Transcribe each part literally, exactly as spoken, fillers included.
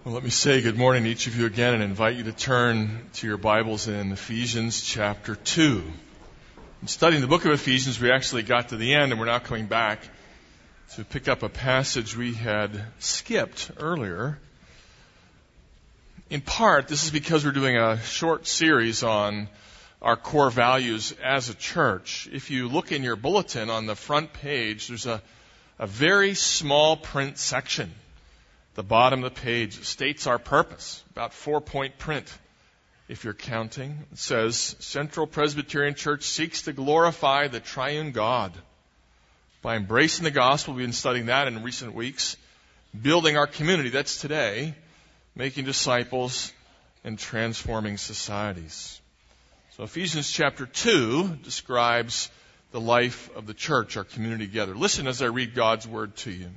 Well, let me say good morning to each of you again and invite you to turn to your Bibles in Ephesians chapter two. In studying the book of Ephesians, we actually got to the end, and we're now coming back to pick up a passage we had skipped earlier. In part, this is because we're doing a short series on our core values as a church. If you look in your bulletin on the front page, there's a, a very small print section. The bottom of the page states our purpose, about four-point print, if you're counting. It says, Central Presbyterian Church seeks to glorify the triune God by embracing the gospel. We've been studying that in recent weeks. Building our community, that's today. Making disciples and transforming societies. So Ephesians chapter two describes the life of the church, our community together. Listen as I read God's word to you.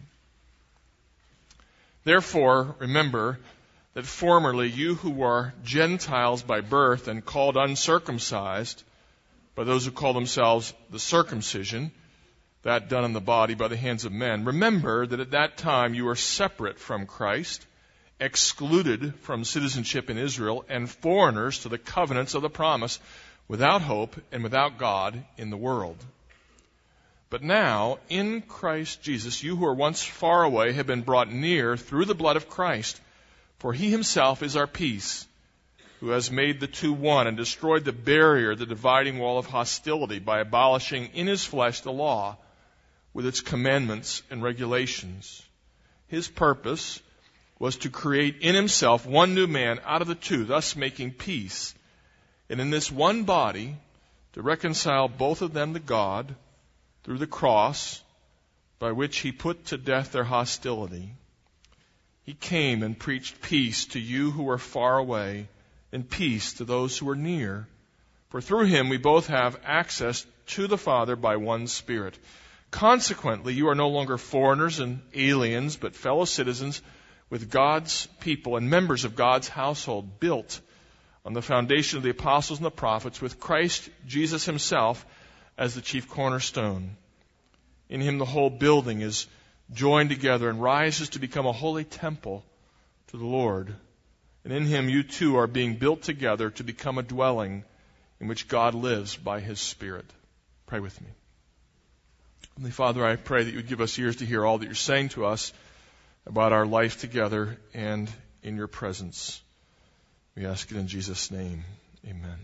Therefore, remember that formerly you who were Gentiles by birth and called uncircumcised by those who call themselves the circumcision, that done in the body by the hands of men, remember that at that time you were separate from Christ, excluded from citizenship in Israel, and foreigners to the covenants of the promise, without hope and without God in the world. But now, in Christ Jesus, you who were once far away have been brought near through the blood of Christ. For he himself is our peace, who has made the two one and destroyed the barrier, the dividing wall of hostility, by abolishing in his flesh the law with its commandments and regulations. His purpose was to create in himself one new man out of the two, thus making peace, and in this one body to reconcile both of them to God, through the cross, by which he put to death their hostility. He came and preached peace to you who are far away, and peace to those who are near. For through him we both have access to the Father by one Spirit. Consequently, you are no longer foreigners and aliens, but fellow citizens with God's people and members of God's household, built on the foundation of the apostles and the prophets, with Christ Jesus himself as the chief cornerstone. In him the whole building is joined together and rises to become a holy temple to the Lord. And in him you too are being built together to become a dwelling in which God lives by his Spirit. Pray with me. Heavenly Father, I pray that you would give us ears to hear all that you're saying to us about our life together and in your presence. We ask it in Jesus' name. Amen.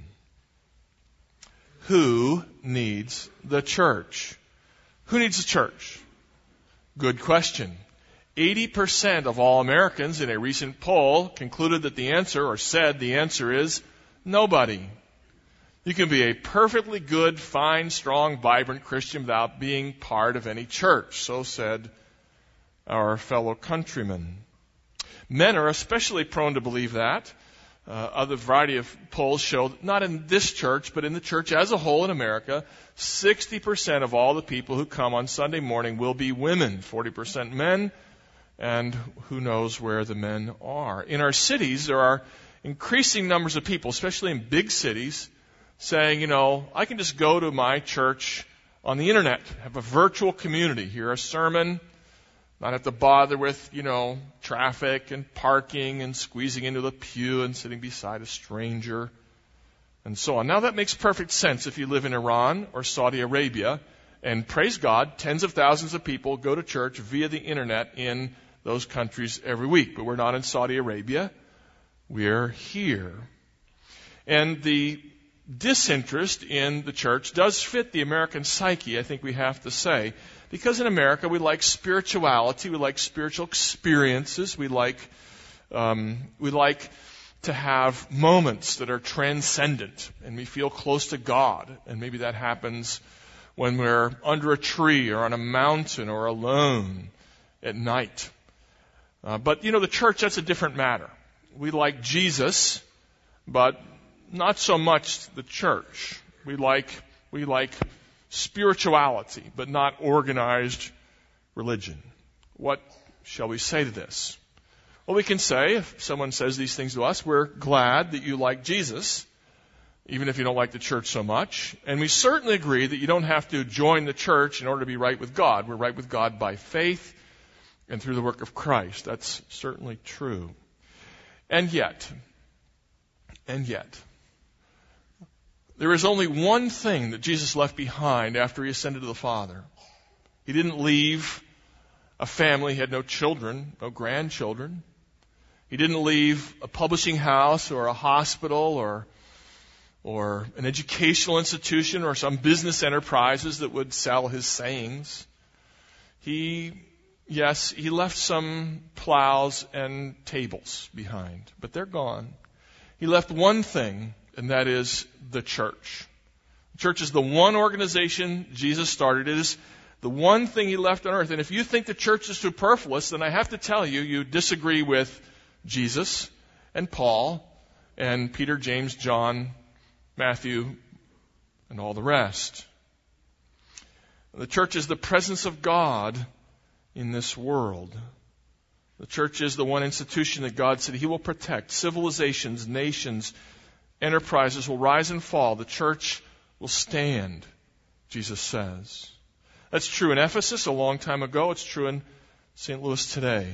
Who needs the church? Who needs the church? Good question. eighty percent of all Americans in a recent poll concluded that the answer, or said the answer is nobody. You can be a perfectly good, fine, strong, vibrant Christian without being part of any church. So said our fellow countrymen. Men are especially prone to believe that. Uh, other variety of polls show, not in this church, but in the church as a whole in America, sixty percent of all the people who come on Sunday morning will be women, forty percent men, and who knows where the men are. In our cities, there are increasing numbers of people, especially in big cities, saying, you know, I can just go to my church on the internet, have a virtual community, hear a sermon, not have to bother with, you know, traffic and parking and squeezing into the pew and sitting beside a stranger and so on. Now that makes perfect sense if you live in Iran or Saudi Arabia, and praise God, tens of thousands of people go to church via the internet in those countries every week. But we're not in Saudi Arabia. We're here. And the disinterest in the church does fit the American psyche, I think we have to say. Because in America, we like spirituality, we like spiritual experiences, we like um, we like to have moments that are transcendent, and we feel close to God. And maybe that happens when we're under a tree or on a mountain or alone at night. Uh, but, you know, the church, that's a different matter. We like Jesus, but not so much the church. We like we like spirituality, but not organized religion. What shall we say to this? Well, we can say, if someone says these things to us, we're glad that you like Jesus, even if you don't like the church so much. And we certainly agree that you don't have to join the church in order to be right with God. We're right with God by faith and through the work of Christ. That's certainly true. And yet, and yet, there is only one thing that Jesus left behind after he ascended to the Father. He didn't leave a family. He had no children, no grandchildren. He didn't leave a publishing house or a hospital or or an educational institution or some business enterprises that would sell his sayings. He, yes, he left some plows and tables behind, but they're gone. He left one thing, and that is the church. The church is the one organization Jesus started. It is the one thing he left on earth. And if you think the church is superfluous, then I have to tell you, you disagree with Jesus and Paul and Peter, James, John, Matthew, and all the rest. The church is the presence of God in this world. The church is the one institution that God said he will protect. Civilizations, nations, enterprises will rise and fall. The church will stand, Jesus says. That's true in Ephesus a long time ago. It's true in Saint Louis today.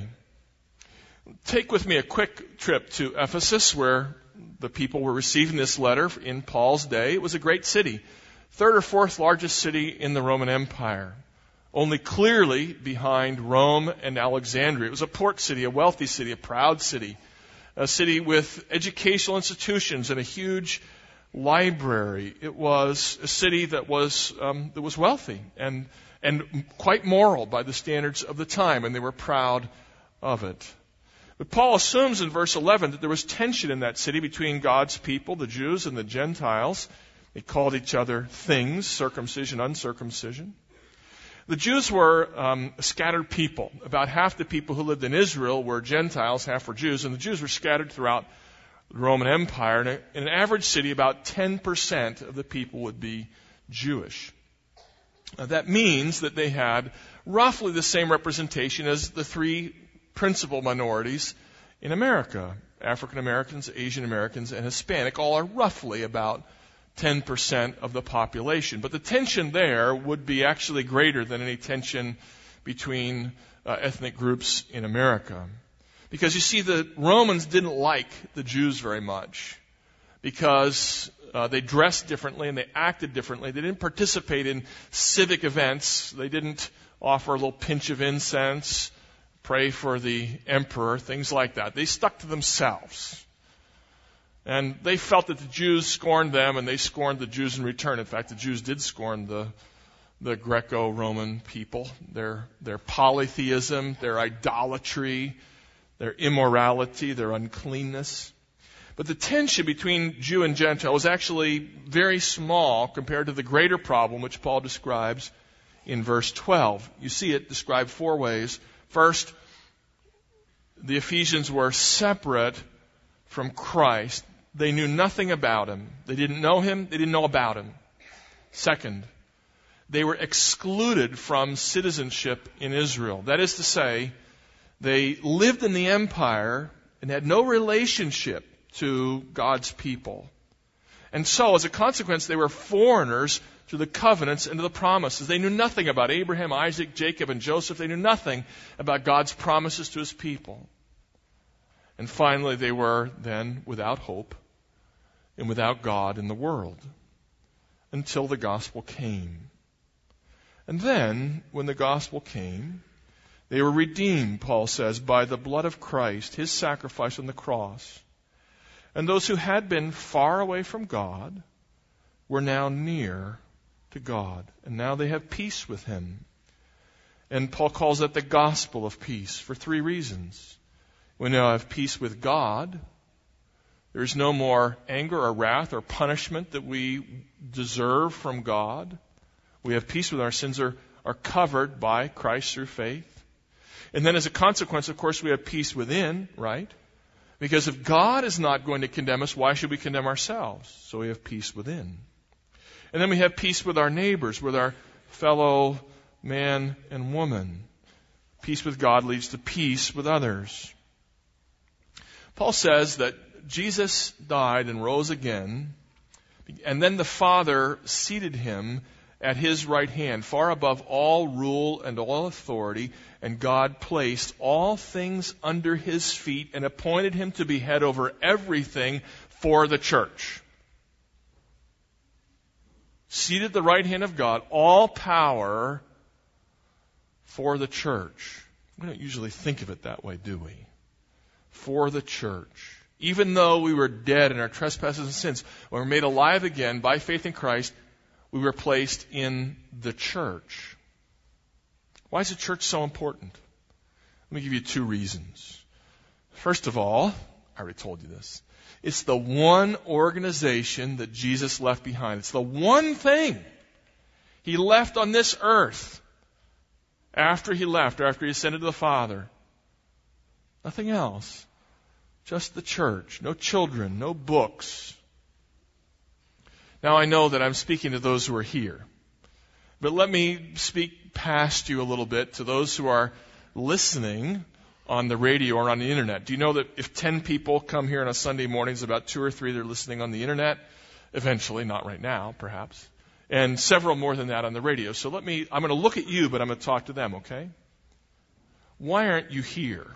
Take with me a quick trip to Ephesus, where the people were receiving this letter in Paul's day. It was a great city, third or fourth largest city in the Roman Empire, only clearly behind Rome and Alexandria. It was a port city, a wealthy city, a proud city, a city with educational institutions and a huge library. It was a city that was um, that was wealthy and and quite moral by the standards of the time, and they were proud of it. But Paul assumes in verse eleven that there was tension in that city between God's people, the Jews, and the Gentiles. They called each other things, circumcision, uncircumcision. The Jews were um, a scattered people. About half the people who lived in Israel were Gentiles, half were Jews, and the Jews were scattered throughout the Roman Empire. In, a, in an average city, about ten percent of the people would be Jewish. Now, that means that they had roughly the same representation as the three principal minorities in America. African Americans, Asian Americans, and Hispanic all are roughly about ten percent of the population. But the tension there would be actually greater than any tension between uh, ethnic groups in America. Because you see, the Romans didn't like the Jews very much because uh, they dressed differently and they acted differently. They didn't participate in civic events. They didn't offer a little pinch of incense, pray for the emperor, things like that. They stuck to themselves. And they felt that the Jews scorned them, and they scorned the Jews in return. In fact, the Jews did scorn the the Greco-Roman people, their their polytheism, their idolatry, their immorality, their uncleanness. But the tension between Jew and Gentile was actually very small compared to the greater problem which Paul describes in verse twelve. You see it described four ways. First, the Ephesians were separate from Christ. They knew nothing about him. They didn't know him. They didn't know about him. Second, they were excluded from citizenship in Israel. That is to say, they lived in the empire and had no relationship to God's people. And so, as a consequence, they were foreigners to the covenants and to the promises. They knew nothing about Abraham, Isaac, Jacob, and Joseph. They knew nothing about God's promises to his people. And finally, they were then without hope and without God in the world until the gospel came. And then, when the gospel came, they were redeemed, Paul says, by the blood of Christ, his sacrifice on the cross. And those who had been far away from God were now near to God. And now they have peace with him. And Paul calls that the gospel of peace for three reasons. We now have peace with God. There is no more anger or wrath or punishment that we deserve from God. We have peace with our sins are, are covered by Christ through faith. And then as a consequence, of course, we have peace within, right? Because if God is not going to condemn us, why should we condemn ourselves? So we have peace within. And then we have peace with our neighbors, with our fellow man and woman. Peace with God leads to peace with others. Paul says that Jesus died and rose again, and then the Father seated him at his right hand, far above all rule and all authority, and God placed all things under his feet and appointed him to be head over everything for the church. Seated at the right hand of God, all power for the church. We don't usually think of it that way, do we? For the church. Even though we were dead in our trespasses and sins, when we were made alive again by faith in Christ, we were placed in the church. Why is the church so important? Let me give you two reasons. First of all, I already told you this. It's the one organization that Jesus left behind. It's the one thing he left on this earth after he left, after he ascended to the Father. Nothing else. Just the church. No children, no books. Now I know that I'm speaking to those who are here. But let me speak past you a little bit to those who are listening on the radio or on the internet. Do you know that if ten people come here on a Sunday morning, there's about two or three that are listening on the internet? Eventually, not right now, perhaps. And several more than that on the radio. So let me, I'm going to look at you, but I'm going to talk to them, okay? Why aren't you here?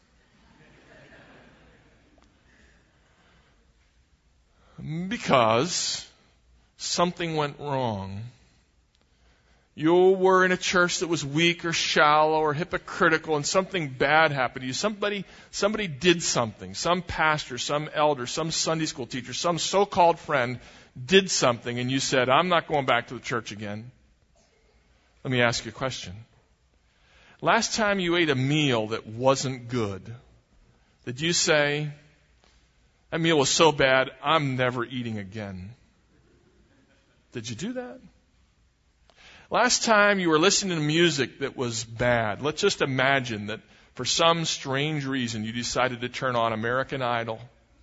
Because something went wrong. You were in a church that was weak or shallow or hypocritical, and something bad happened to you. Somebody, somebody did something. Some pastor, some elder, some Sunday school teacher, some so-called friend did something, and you said, I'm not going back to the church again. Let me ask you a question. Last time you ate a meal that wasn't good, did you say, that meal was so bad, I'm never eating again? Did you do that? Last time you were listening to music that was bad, let's just imagine that for some strange reason you decided to turn on American Idol.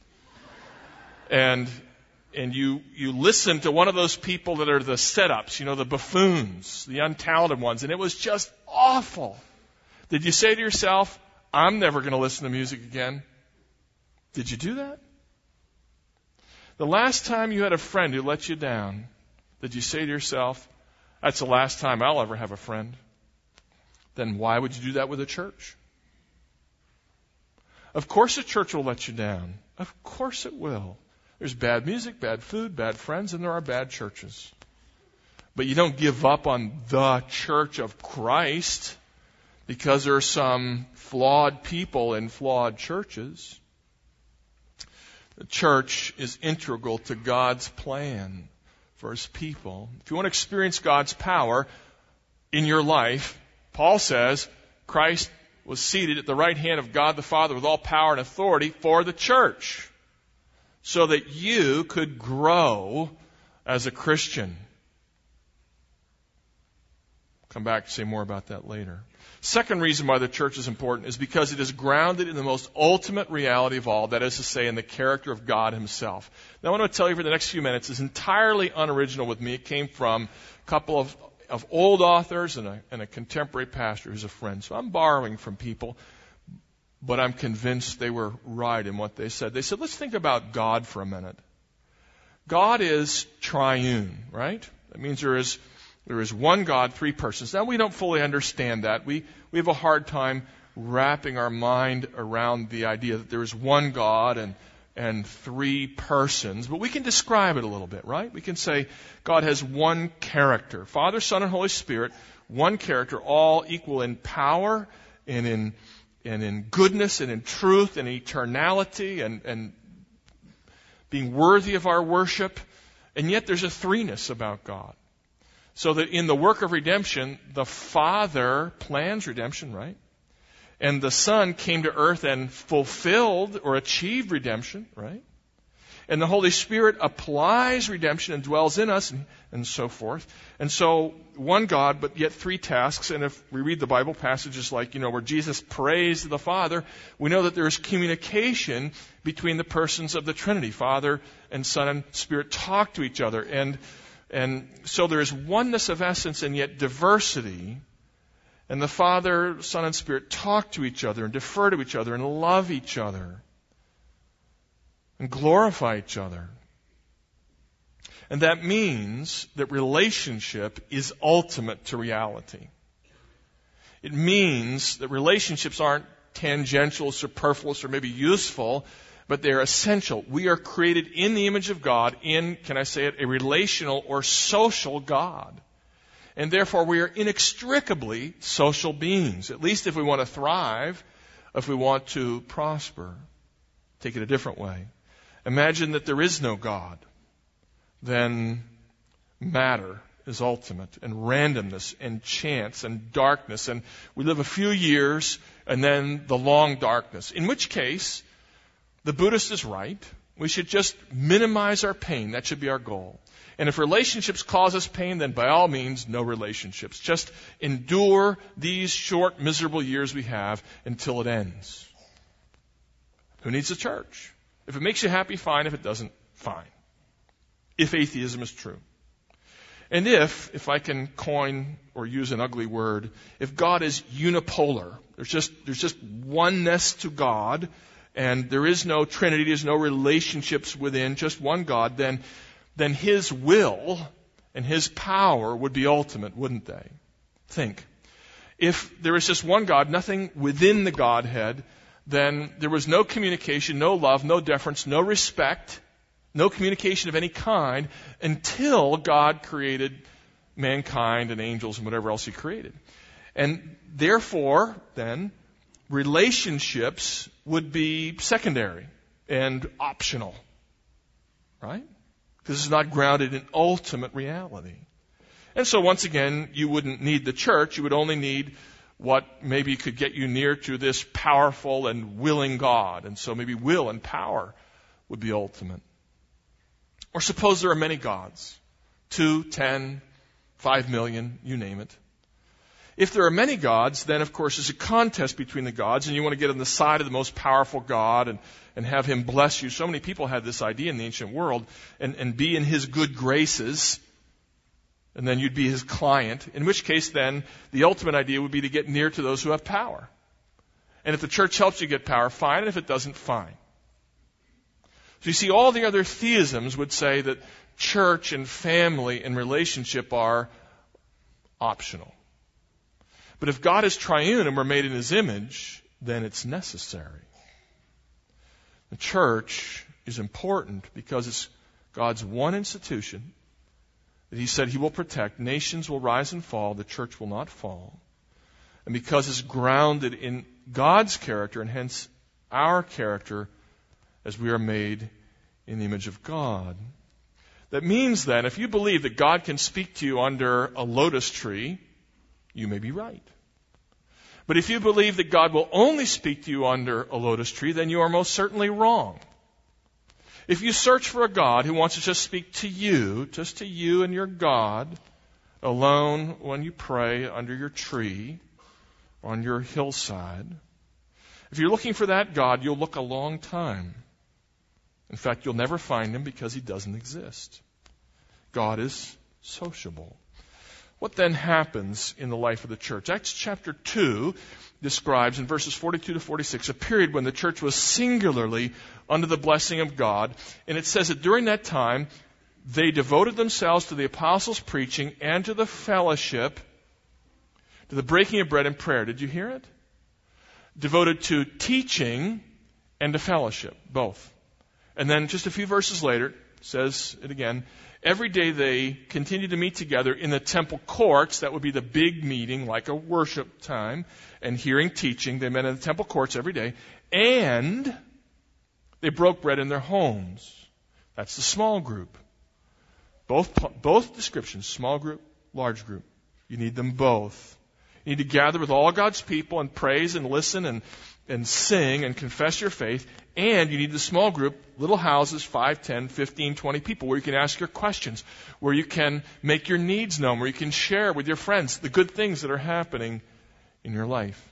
And and you, you listened to one of those people that are the setups, you know, the buffoons, the untalented ones, and it was just awful. Did you say to yourself, I'm never going to listen to music again? Did you do that? The last time you had a friend who let you down, did you say to yourself, that's the last time I'll ever have a friend? Then why would you do that with a church? Of course the church will let you down. Of course it will. There's bad music, bad food, bad friends, and there are bad churches. But you don't give up on the church of Christ because there are some flawed people in flawed churches. The church is integral to God's plan for his people. If you want to experience God's power in your life, Paul says Christ was seated at the right hand of God the Father with all power and authority for the church, so that you could grow as a Christian. Come back and say more about that later. Second reason why the church is important is because it is grounded in the most ultimate reality of all, that is to say, in the character of God himself. Now, what I'm going to tell you for the next few minutes is entirely unoriginal with me. It came from a couple of, of old authors and a, and a contemporary pastor who's a friend. So I'm borrowing from people, but I'm convinced they were right in what they said. They said, let's think about God for a minute. God is triune, right? That means there is There is one God, three persons. Now, we don't fully understand that. We, we have a hard time wrapping our mind around the idea that there is one God and, and three persons. But we can describe it a little bit, right? We can say God has one character. Father, Son, and Holy Spirit, one character, all equal in power and in, and in goodness and in truth and eternality and, and being worthy of our worship. And yet there's a threeness about God. So that in the work of redemption, the Father plans redemption, right? And the Son came to earth and fulfilled or achieved redemption, right? And the Holy Spirit applies redemption and dwells in us and, and so forth. And so one God, but yet three tasks. And if we read the Bible passages like, you know, where Jesus prays to the Father, we know that there is communication between the persons of the Trinity. Father and Son and Spirit talk to each other. And And so there is oneness of essence and yet diversity. And the Father, Son, and Spirit talk to each other and defer to each other and love each other and glorify each other. And that means that relationship is ultimate to reality. It means that relationships aren't tangential, superfluous, or maybe useful, but they're essential. We are created in the image of God in, can I say it, a relational or social God. And therefore we are inextricably social beings, at least if we want to thrive, if we want to prosper. Take it a different way. Imagine that there is no God. Then matter is ultimate, and randomness and chance and darkness, and we live a few years and then the long darkness, in which case the Buddhist is right. We should just minimize our pain. That should be our goal. And if relationships cause us pain, then by all means, no relationships. Just endure these short, miserable years we have until it ends. Who needs a church? If it makes you happy, fine. If it doesn't, fine. If atheism is true. And if, if I can coin or use an ugly word, if God is unipolar, there's just, there's just oneness to God, and there is no Trinity, there's no relationships within, just one God, then, then His will and His power would be ultimate, wouldn't they? Think. If there is just one God, nothing within the Godhead, then there was no communication, no love, no deference, no respect, no communication of any kind until God created mankind and angels and whatever else He created. And therefore, then, relationships would be secondary and optional. Right? Because it's not grounded in ultimate reality. And so once again, you wouldn't need the church. You would only need what maybe could get you near to this powerful and willing God. And so maybe will and power would be ultimate. Or suppose there are many gods. Two, ten, five million, you name it. If there are many gods, then of course there's a contest between the gods, and you want to get on the side of the most powerful God and, and have Him bless you. So many people had this idea in the ancient world, and, and be in His good graces, and then you'd be His client, in which case then the ultimate idea would be to get near to those who have power. And if the church helps you get power, fine, and if it doesn't, fine. So you see, all the other theisms would say that church and family and relationship are optional. But if God is triune and we're made in His image, then it's necessary. The church is important because it's God's one institution that He said He will protect. Nations will rise and fall. The church will not fall. And because it's grounded in God's character and hence our character as we are made in the image of God. That means then, if you believe that God can speak to you under a lotus tree, you may be right. But if you believe that God will only speak to you under a lotus tree, then you are most certainly wrong. If you search for a God who wants to just speak to you, just to you and your God, alone when you pray under your tree, on your hillside, if you're looking for that God, you'll look a long time. In fact, you'll never find Him because He doesn't exist. God is sociable. What then happens in the life of the church? Acts chapter two describes in verses forty-two to forty-six a period when the church was singularly under the blessing of God. And it says that during that time, they devoted themselves to the apostles' preaching and to the fellowship, to the breaking of bread and prayer. Did you hear it? Devoted to teaching and to fellowship, both. And then just a few verses later, it says it again, every day they continued to meet together in the temple courts. That would be the big meeting, like a worship time, and hearing teaching. They met in the temple courts every day. And they broke bread in their homes. That's the small group. Both, both descriptions, small group, large group. You need them both. You need to gather with all God's people and praise and listen and, and sing and confess your faith. And you need the small group, little houses, five, ten, fifteen, twenty people, where you can ask your questions, where you can make your needs known, where you can share with your friends the good things that are happening in your life.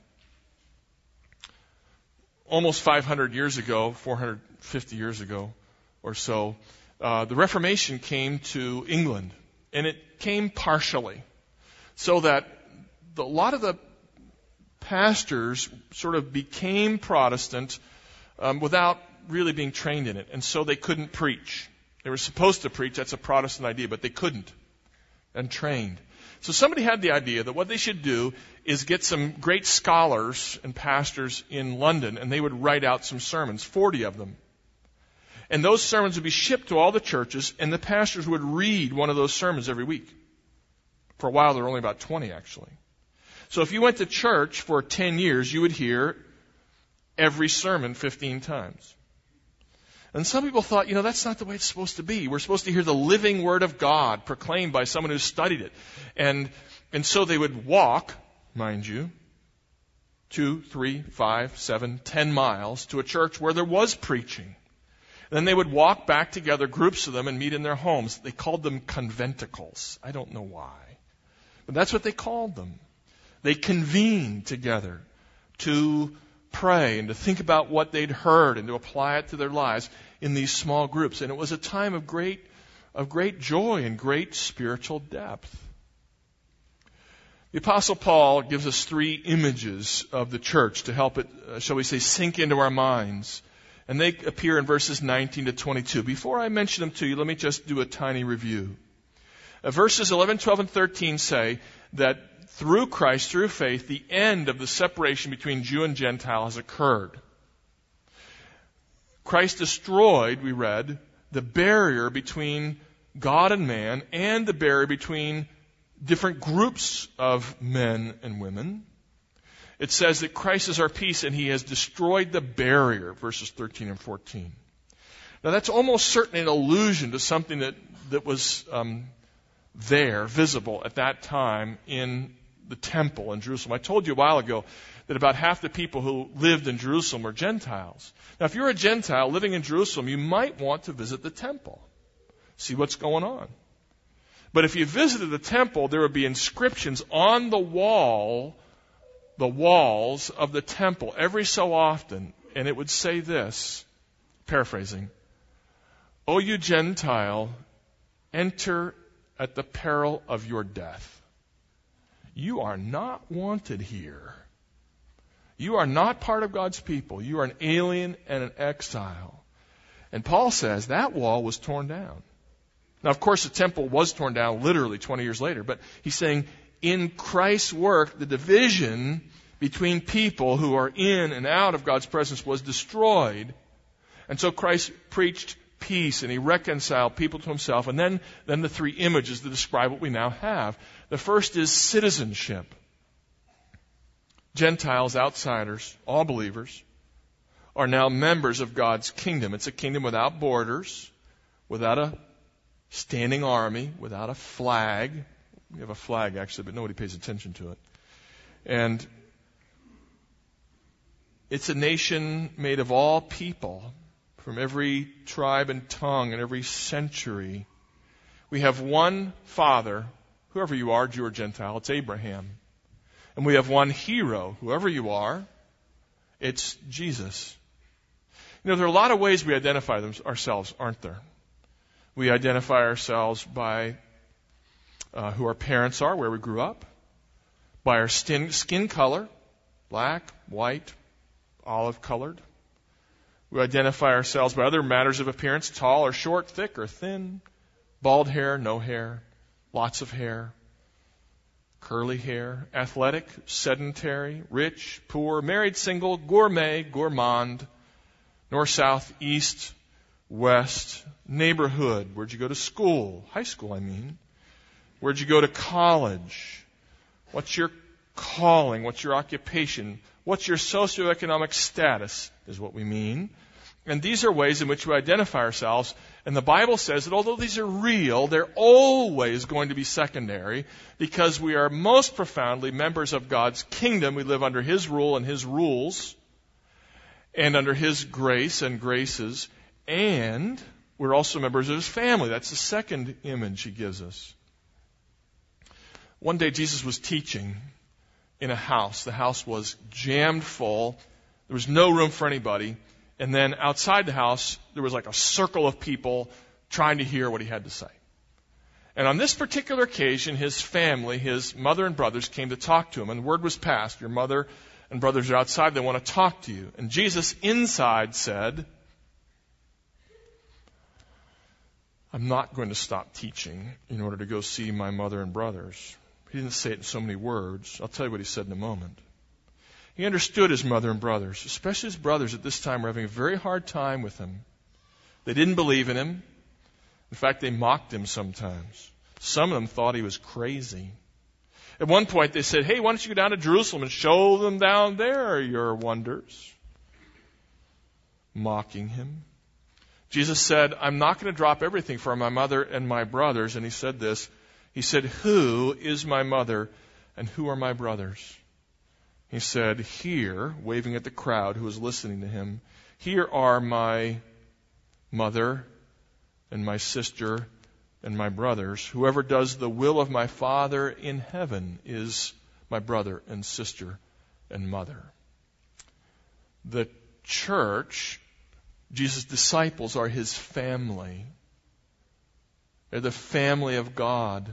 Almost five hundred years ago, four hundred fifty years ago or so, uh, the Reformation came to England. And it came partially. So that the, a lot of the pastors sort of became Protestant um, without really being trained in it. And so they couldn't preach. They were supposed to preach. That's a Protestant idea, but they couldn't. And trained. So somebody had the idea that what they should do is get some great scholars and pastors in London, and they would write out some sermons, forty of them. And those sermons would be shipped to all the churches, and the pastors would read one of those sermons every week. For a while, there were only about twenty, actually. So if you went to church for ten years, you would hear every sermon fifteen times. And some people thought, you know, that's not the way it's supposed to be. We're supposed to hear the living Word of God proclaimed by someone who studied it. And, and so they would walk, mind you, two, three, five, seven, ten miles to a church where there was preaching. Then they would walk back together, groups of them, and meet in their homes. They called them conventicles. I don't know why. But that's what they called them. They convened together to pray and to think about what they'd heard and to apply it to their lives in these small groups. And it was a time of great, of great joy and great spiritual depth. The Apostle Paul gives us three images of the church to help it, uh, shall we say, sink into our minds. And they appear in verses nineteen to twenty-two. Before I mention them to you, let me just do a tiny review. Uh, verses eleven, twelve, and thirteen say that through Christ, through faith, the end of the separation between Jew and Gentile has occurred. Christ destroyed, we read, the barrier between God and man and the barrier between different groups of men and women. It says that Christ is our peace and He has destroyed the barrier, verses thirteen and fourteen. Now that's almost certainly an allusion to something that, that was um, there, visible at that time in the temple in Jerusalem. I told you a while ago that about half the people who lived in Jerusalem were Gentiles. Now if you're a Gentile living in Jerusalem, you might want to visit the temple, see what's going on. But if you visited the temple, there would be inscriptions on the wall the walls of the temple every so often, and it would say this, paraphrasing, "O you Gentile, enter at the peril of your death. You are not wanted here. You are not part of God's people. You are an alien and an exile." And Paul says that wall was torn down. Now, of course, the temple was torn down literally twenty years later, but he's saying in Christ's work, the division between people who are in and out of God's presence was destroyed. And so Christ preached peace and He reconciled people to Himself. And then, then the three images that describe what we now have. The first is citizenship. Gentiles, outsiders, all believers, are now members of God's kingdom. It's a kingdom without borders, without a standing army, without a flag. We have a flag, actually, but nobody pays attention to it. And it's a nation made of all people, from every tribe and tongue and every century. We have one Father, whoever you are, Jew or Gentile, it's Abraham. And we have one hero, whoever you are, it's Jesus. You know, there are a lot of ways we identify them, ourselves, aren't there? We identify ourselves by Uh, who our parents are, where we grew up, by our skin, skin color, black, white, olive-colored. We identify ourselves by other matters of appearance, tall or short, thick or thin, bald hair, no hair, lots of hair, curly hair, athletic, sedentary, rich, poor, married, single, gourmet, gourmand, north, south, east, west, neighborhood. Where'd you go to school? High school, I mean. Where'd you go to college? What's your calling? What's your occupation? What's your socioeconomic status is what we mean. And these are ways in which we identify ourselves. And the Bible says that although these are real, they're always going to be secondary because we are most profoundly members of God's kingdom. We live under His rule and His rules and under His grace and graces. And we're also members of His family. That's the second image He gives us. One day Jesus was teaching in a house. The house was jammed full. There was no room for anybody. And then outside the house, there was like a circle of people trying to hear what He had to say. And on this particular occasion, His family, His mother and brothers came to talk to Him. And the word was passed. Your mother and brothers are outside. They want to talk to you. And Jesus inside said, I'm not going to stop teaching in order to go see my mother and brothers. He didn't say it in so many words. I'll tell you what he said in a moment. He understood his mother and brothers, especially his brothers at this time were having a very hard time with him. They didn't believe in him. In fact, they mocked him sometimes. Some of them thought he was crazy. At one point they said, hey, why don't you go down to Jerusalem and show them down there your wonders? Mocking him. Jesus said, I'm not going to drop everything for my mother and my brothers. And he said this. He said, who is my mother and who are my brothers? He said, here, waving at the crowd who was listening to him, here are my mother and my sister and my brothers. Whoever does the will of my Father in heaven is my brother and sister and mother. The church, Jesus' disciples, are his family. They're the family of God.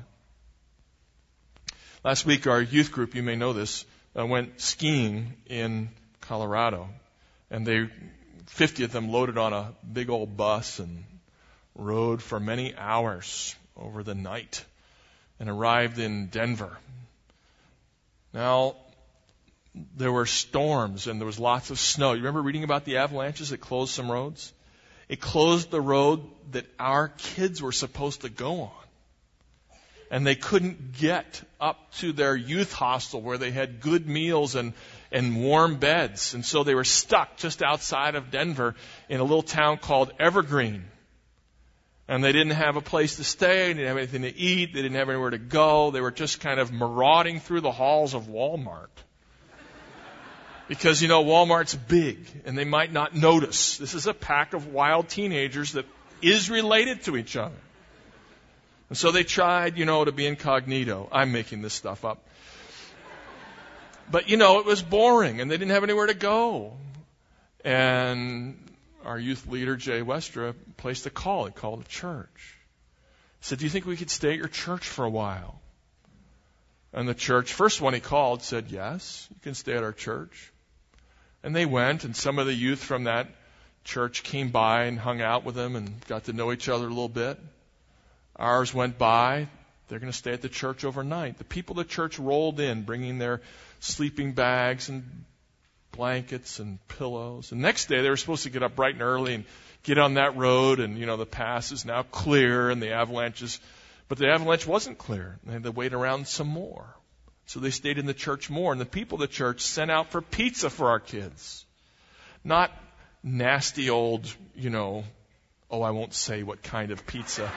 Last week, our youth group, you may know this, uh, went skiing in Colorado. And they, fifty of them loaded on a big old bus and rode for many hours over the night and arrived in Denver. Now, there were storms and there was lots of snow. You remember reading about the avalanches that closed some roads? It closed the road that our kids were supposed to go on. And they couldn't get up to their youth hostel where they had good meals and, and warm beds. And so they were stuck just outside of Denver in a little town called Evergreen. And they didn't have a place to stay. They didn't have anything to eat. They didn't have anywhere to go. They were just kind of marauding through the halls of Walmart. Because, you know, Walmart's big, and they might not notice. This is a pack of wild teenagers that is related to each other. And so they tried, you know, to be incognito. I'm making this stuff up. But, you know, it was boring, and they didn't have anywhere to go. And our youth leader, Jay Westra, placed a call. He called a church. He said, do you think we could stay at your church for a while? And the church, first one he called, said, yes, you can stay at our church. And they went, and some of the youth from that church came by and hung out with them and got to know each other a little bit. Ours went by. They're going to stay at the church overnight. The people of the church rolled in, bringing their sleeping bags and blankets and pillows. And next day, they were supposed to get up bright and early and get on that road. And, you know, the pass is now clear and the avalanches. But the avalanche wasn't clear. They had to wait around some more. So they stayed in the church more. And the people of the church sent out for pizza for our kids. Not nasty old, you know, oh, I won't say what kind of pizza.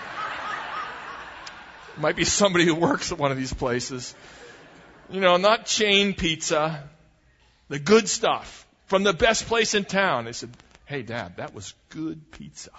Might be somebody who works at one of these places. You know, not chain pizza. The good stuff from the best place in town. They said, hey, Dad, that was good pizza.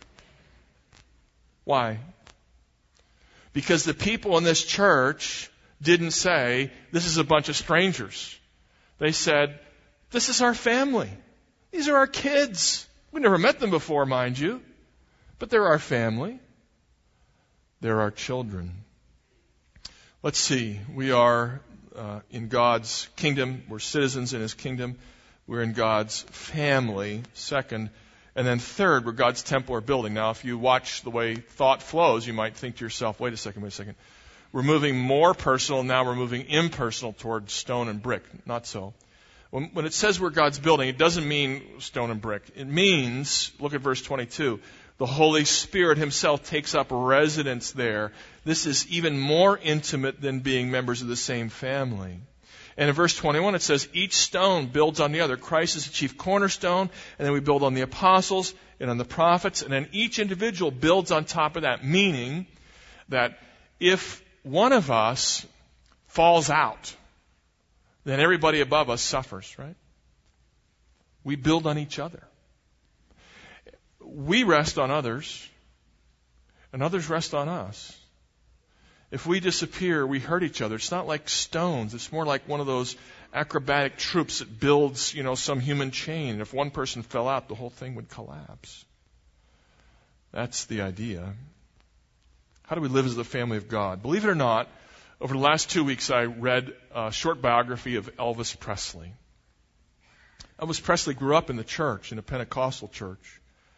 Why? Because the people in this church didn't say, this is a bunch of strangers. They said, this is our family. These are our kids. We never met them before, mind you. But they're our family. They're our children. Let's see. We are uh, in God's kingdom. We're citizens in His kingdom. We're in God's family, second. And then third, we're God's temple or building. Now, if you watch the way thought flows, you might think to yourself, wait a second, wait a second. We're moving more personal, now we're moving impersonal toward stone and brick. Not so. When, when it says we're God's building, it doesn't mean stone and brick. It means, look at verse twenty-two, the Holy Spirit Himself takes up residence there. This is even more intimate than being members of the same family. And in verse twenty-one, it says, each stone builds on the other. Christ is the chief cornerstone, and then we build on the apostles and on the prophets, and then each individual builds on top of that, meaning that if one of us falls out, then everybody above us suffers, right? We build on each other. We rest on others, and others rest on us. If we disappear, we hurt each other. It's not like stones. It's more like one of those acrobatic troops that builds, you know, some human chain. And if one person fell out, the whole thing would collapse. That's the idea. How do we live as the family of God? Believe it or not, over the last two weeks I read a short biography of Elvis Presley. Elvis Presley grew up in the church, in a Pentecostal church.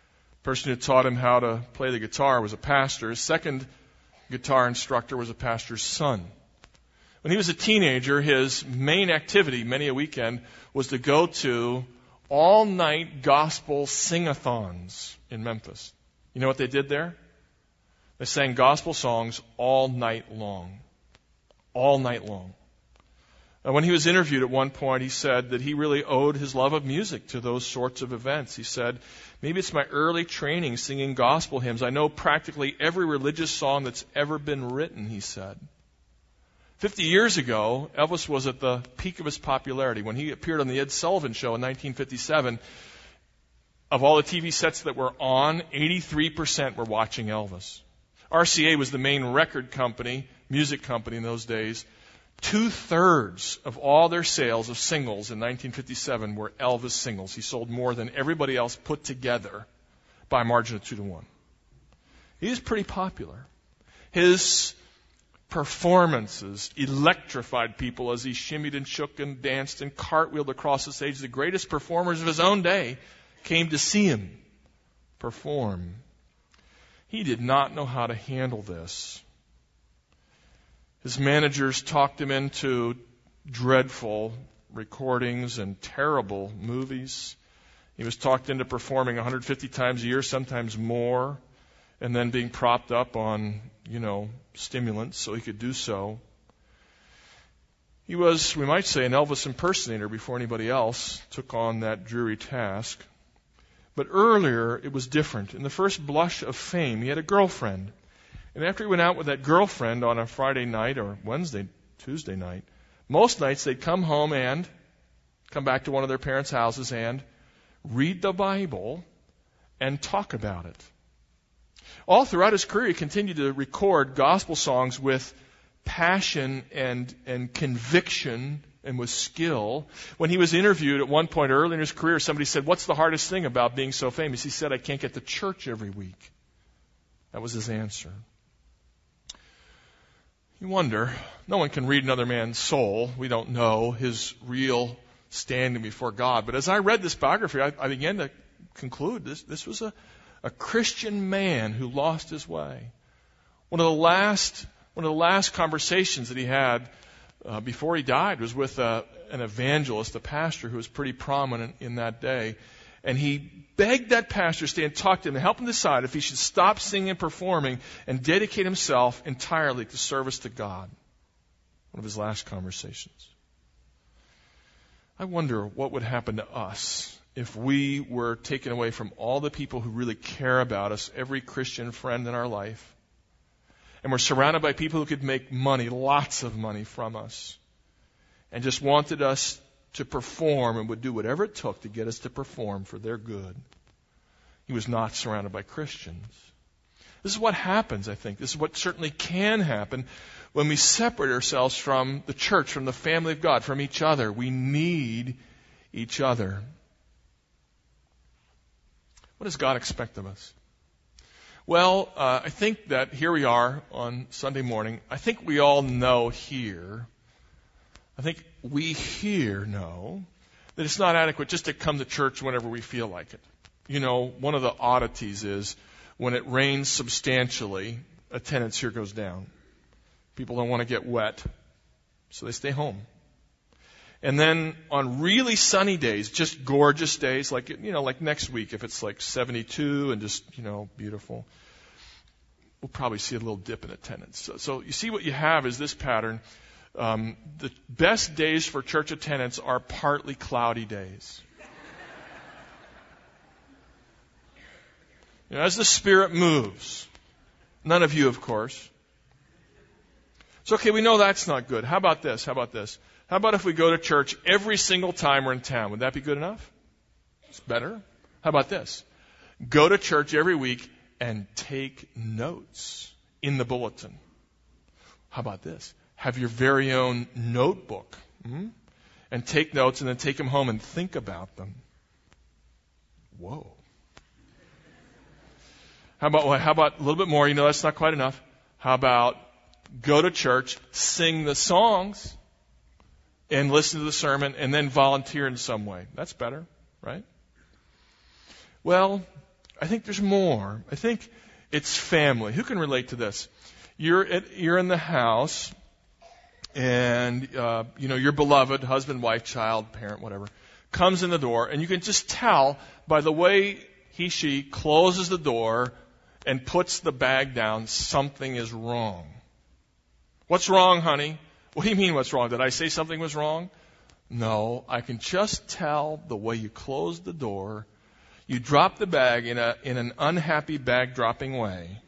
The person who taught him how to play the guitar was a pastor. His second guitar instructor was a pastor's son. When he was a teenager, his main activity, many a weekend, was to go to all-night gospel sing-a-thons in Memphis. You know what they did there? They sang gospel songs all night long. All night long. Uh, when he was interviewed at one point, he said that he really owed his love of music to those sorts of events. He said, maybe it's my early training singing gospel hymns. I know practically every religious song that's ever been written, he said. Fifty years ago, Elvis was at the peak of his popularity. When he appeared on the Ed Sullivan Show in nineteen fifty-seven, of all the T V sets that were on, eighty-three percent were watching Elvis. R C A was the main record company, music company in those days. Two-thirds of all their sales of singles in nineteen fifty-seven were Elvis singles. He sold more than everybody else put together by a margin of two to one. He was pretty popular. His performances electrified people as he shimmied and shook and danced and cartwheeled across the stage. The greatest performers of his own day came to see him perform. He did not know how to handle this. His managers talked him into dreadful recordings and terrible movies. He was talked into performing one hundred fifty times a year, sometimes more, and then being propped up on, you know, stimulants so he could do so. He was, we might say, an Elvis impersonator before anybody else took on that dreary task. But earlier, it was different. In the first blush of fame, he had a girlfriend. And after he went out with that girlfriend on a Friday night or Wednesday, Tuesday night, most nights they'd come home and come back to one of their parents' houses and read the Bible and talk about it. All throughout his career, he continued to record gospel songs with passion and, and conviction and with skill. When he was interviewed at one point early in his career, somebody said, "What's the hardest thing about being so famous?" He said, "I can't get to church every week." That was his answer. You wonder, no one can read another man's soul. We don't know his real standing before God. But as I read this biography, I, I began to conclude this, this was a, a Christian man who lost his way. One of the last, one of the last conversations that he had uh, before he died was with a, an evangelist, a pastor who was pretty prominent in that day. And he begged that pastor to stay and talk to him and help him decide if he should stop singing and performing and dedicate himself entirely to service to God. One of his last conversations. I wonder what would happen to us if we were taken away from all the people who really care about us, every Christian friend in our life, and we're surrounded by people who could make money, lots of money from us, and just wanted us to perform and would do whatever it took to get us to perform for their good. He was not surrounded by Christians. This is what happens, I think. This is what certainly can happen when we separate ourselves from the church, from the family of God, from each other. We need each other. What does God expect of us? Well, uh, I think that here we are on Sunday morning. I think we all know here I think we here know that it's not adequate just to come to church whenever we feel like it. You know, one of the oddities is when it rains substantially, attendance here goes down. People don't want to get wet, so they stay home. And then on really sunny days, just gorgeous days, like, you know, like next week, if it's like seventy-two and just, you know, beautiful, we'll probably see a little dip in attendance. So, so you see what you have is this pattern. Um, the best days for church attendance are partly cloudy days. You know, as the Spirit moves. None of you, of course. So, okay, we know that's not good. How about this? How about this? How about if we go to church every single time we're in town? Would that be good enough? It's better. How about this? Go to church every week and take notes in the bulletin. How about this? Have your very own notebook hmm? and take notes and then take them home and think about them. Whoa. How about, well, how about a little bit more? You know, that's not quite enough. How about go to church, sing the songs, and listen to the sermon, and then volunteer in some way? That's better, right? Well, I think there's more. I think it's family. Who can relate to this? You're at, you're in the house, and uh, you know your beloved husband, wife, child, parent, whatever, comes in the door, and you can just tell by the way he, she closes the door and puts the bag down, something is wrong. What's wrong, honey? What do you mean what's wrong? Did I say something was wrong? No, I can just tell the way you closed the door. You drop the bag in a in an unhappy bag dropping way.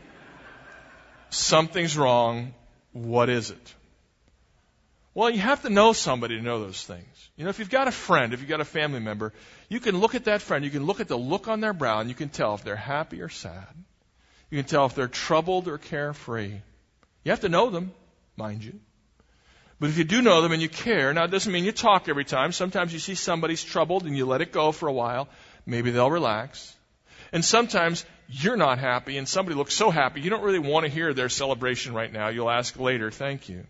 Something's wrong. What is it? Well, you have to know somebody to know those things. You know, if you've got a friend, if you've got a family member, you can look at that friend, you can look at the look on their brow, and you can tell if they're happy or sad. You can tell if they're troubled or carefree. You have to know them, mind you. But if you do know them and you care, now it doesn't mean you talk every time. Sometimes you see somebody's troubled and you let it go for a while. Maybe they'll relax. And sometimes you're not happy and somebody looks so happy you don't really want to hear their celebration right now. You'll ask later, thank you.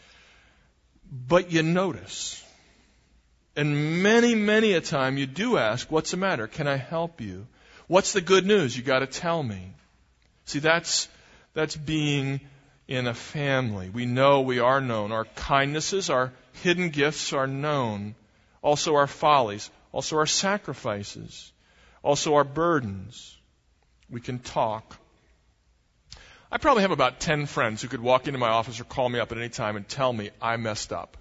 But you notice. And many, many a time you do ask, what's the matter? Can I help you? What's the good news? You got to tell me. See, that's that's being in a family. We know we are known. Our kindnesses, our hidden gifts are known. Also our follies, also our sacrifices, also our burdens. We can talk. I probably have about ten friends who could walk into my office or call me up at any time and tell me I messed up.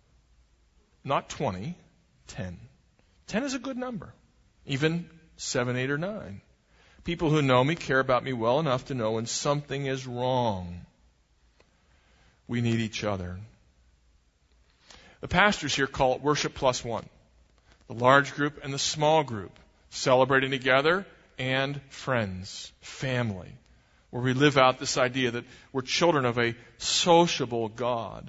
Not twenty, ten. ten is a good number. Even seven, eight, or nine. People who know me care about me well enough to know when something is wrong. We need each other. The pastors here call it worship plus one. The large group and the small group. Celebrating together and friends, family. Where we live out this idea that we're children of a sociable God.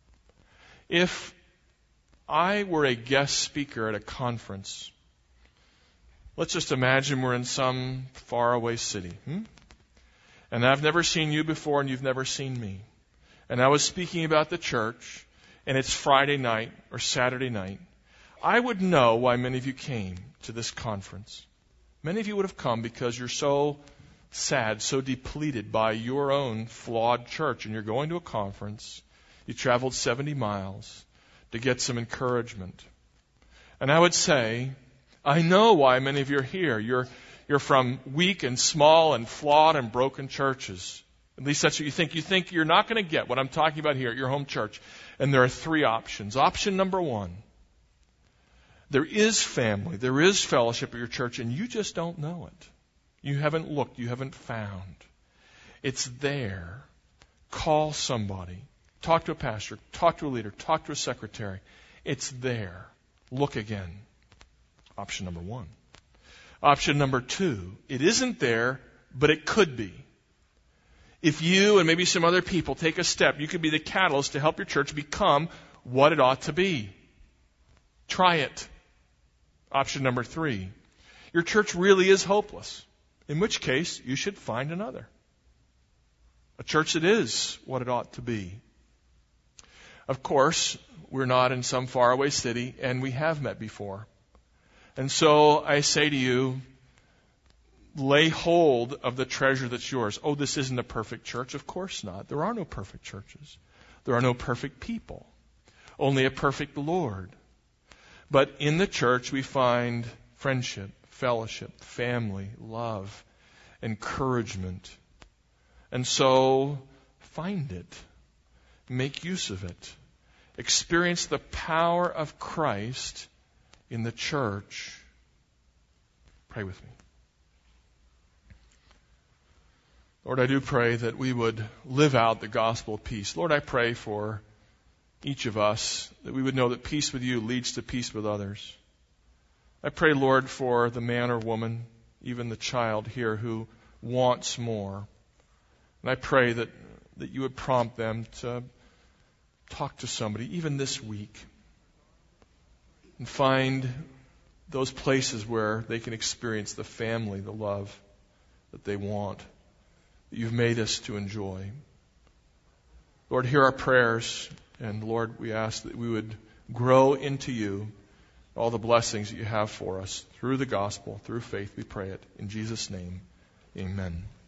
If I were a guest speaker at a conference, let's just imagine we're in some faraway city. Hmm? And I've never seen you before and you've never seen me. And I was speaking about the church, and it's Friday night or Saturday night. I would know why many of you came to this conference. Many of you would have come because you're so sad, so depleted by your own flawed church, and you're going to a conference. You traveled seventy miles to get some encouragement. And I would say, I know why many of you are here. You're, you're from weak and small and flawed and broken churches. At least that's what you think. You think you're not going to get what I'm talking about here at your home church. And there are three options. Option number one, there is family, there is fellowship at your church, and you just don't know it. You haven't looked, you haven't found. It's there. Call somebody. Talk to a pastor, talk to a leader, talk to a secretary. It's there. Look again. Option number one. Option number two, it isn't there, but it could be. If you and maybe some other people take a step, you could be the catalyst to help your church become what it ought to be. Try it. Option number three. Your church really is hopeless. In which case, you should find another. A church that is what it ought to be. Of course, we're not in some faraway city, and we have met before. And so I say to you, lay hold of the treasure that's yours. Oh, this isn't a perfect church. Of course not. There are no perfect churches. There are no perfect people. Only a perfect Lord. But in the church we find friendship, fellowship, family, love, encouragement. And so find it. Make use of it. Experience the power of Christ in the church. Pray with me. Lord, I do pray that we would live out the gospel of peace. Lord, I pray for each of us that we would know that peace with you leads to peace with others. I pray, Lord, for the man or woman, even the child here who wants more. And I pray that, that you would prompt them to talk to somebody, even this week, and find those places where they can experience the family, the love that they want, that you've made us to enjoy. Lord, hear our prayers, and Lord, we ask that we would grow into you all the blessings that you have for us through the gospel, through faith. We pray it in Jesus' name. Amen.